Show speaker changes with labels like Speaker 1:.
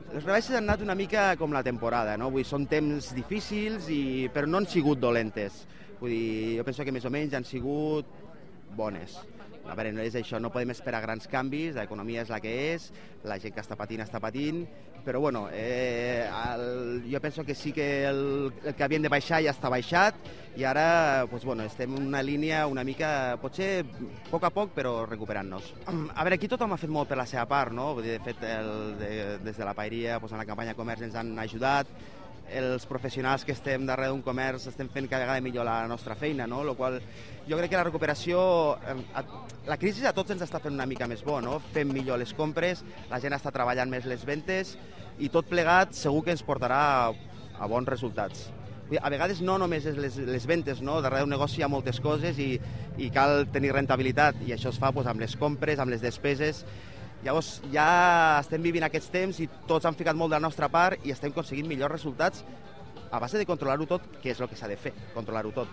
Speaker 1: Les rebaixes han anat una mica com la temporada, no? Vull dir, són temps difícils, però no han sigut dolentes. Vull dir, jo penso que més o menys han sigut bones. A veure, no és això, no podem esperar grans canvis, l'economia és la que és, la gent que està patint, però bueno, jo penso que sí que el que havien de baixar ja està baixat i ara pues, bueno, estem en una línia una mica, potser a poc, però recuperant-nos. A veure, aquí tothom ha fet molt per la seva part, no? Vull dir, de fet, des de la paeria, pues, en la campanya comerç ens han ajudat, els professionals que estem darrere d'un comerç estem fent cada vegada millor la nostra feina, no? Lo qual jo crec que la recuperació, la crisi a tots ens està fent una mica més bo, no? Fem millor les compres, la gent està treballant més les ventes i tot plegat segur que ens portarà a bons resultats. A vegades no només és les ventes, no? Darrere d'un negoci hi ha moltes coses i cal tenir rentabilitat i això es fa pues, amb les compres, amb les despeses. Llavors ja estem vivint aquests temps i tots han ficat molt de la nostra part i estem aconseguint millors resultats a base de controlar-ho tot, que és el que s'ha de fer, controlar-ho tot.